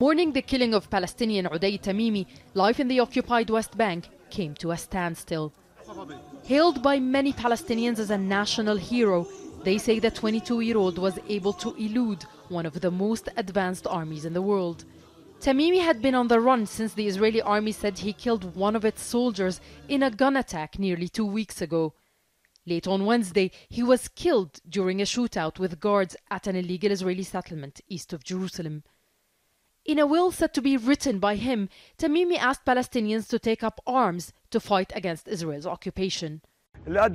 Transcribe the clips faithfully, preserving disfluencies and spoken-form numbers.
Mourning the killing of Palestinian Uday Tamimi, life in the occupied West Bank came to a standstill. Hailed by many Palestinians as a national hero, they say the twenty-two-year-old was able to elude one of the most advanced armies in the world. Tamimi had been on the run since the Israeli army said he killed one of its soldiers in a gun attack nearly two weeks ago. Late on Wednesday, he was killed during a shootout with guards at an illegal Israeli settlement east of Jerusalem. In a will said to be written by him, Tamimi asked Palestinians to take up arms to fight against Israel's occupation. What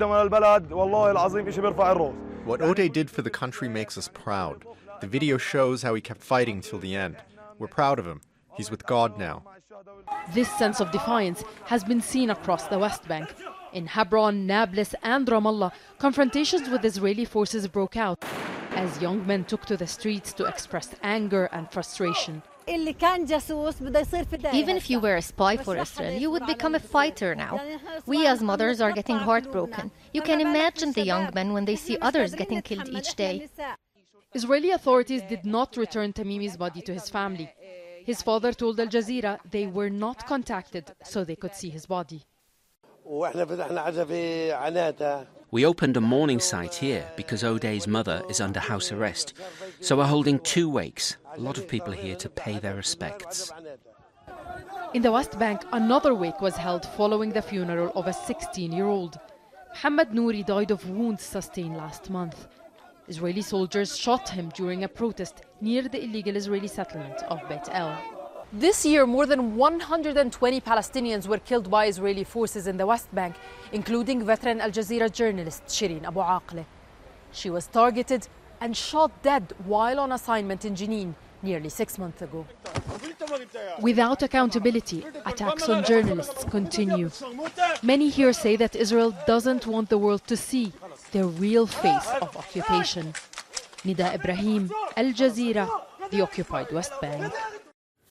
Uday did for the country makes us proud. The video shows how he kept fighting till the end. We're proud of him. He's with God now. This sense of defiance has been seen across the West Bank. In Hebron, Nablus and Ramallah, confrontations with Israeli forces broke out as young men took to the streets to express anger and frustration. Even if you were a spy for Israel, you would become a fighter now. We as mothers are getting heartbroken. You can imagine the young men when they see others getting killed each day. Israeli authorities did not return Tamimi's body to his family. His father told Al Jazeera they were not contacted so they could see his body. We opened a mourning site here because Uday's mother is under house arrest. So we're holding two wakes. A lot of people here to pay their respects. In the West Bank, another wake was held following the funeral of a sixteen-year-old. Mohammed Nouri died of wounds sustained last month. Israeli soldiers shot him during a protest near the illegal Israeli settlement of Beit El. This year, more than one hundred twenty Palestinians were killed by Israeli forces in the West Bank, including veteran Al Jazeera journalist Shireen Abu Akleh. She was targeted and shot dead while on assignment in Jenin nearly six months ago. Without accountability, attacks on journalists continue. Many here say that Israel doesn't want the world to see the real face of occupation. Nida Ibrahim, Al Jazeera, the occupied West Bank.